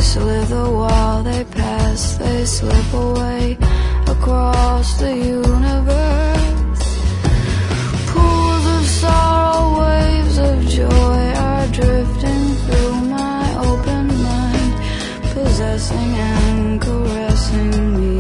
slither while they pass, they slip away across the universe. Pools of sorrow, waves of joy are drifting through my open mind, possessing and caressing me.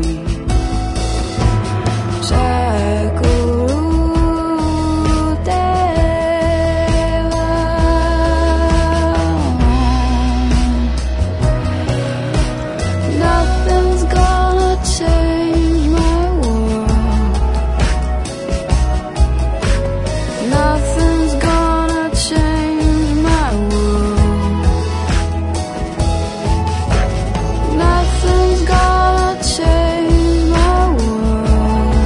Nothing's gonna change my world. Nothing's gonna change my world. Nothing's gonna change my world.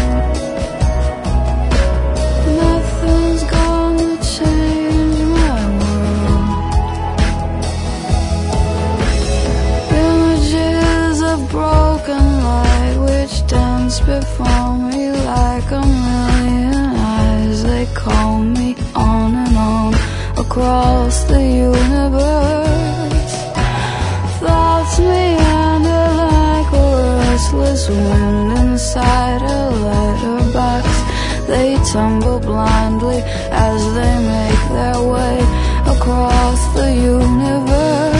Nothing's gonna change my world. Images of broken light which dance before me like a million eyes. They call me on and on across the universe. Thoughts meander like a restless wind inside a letterbox. They tumble blindly as they make their way across the universe.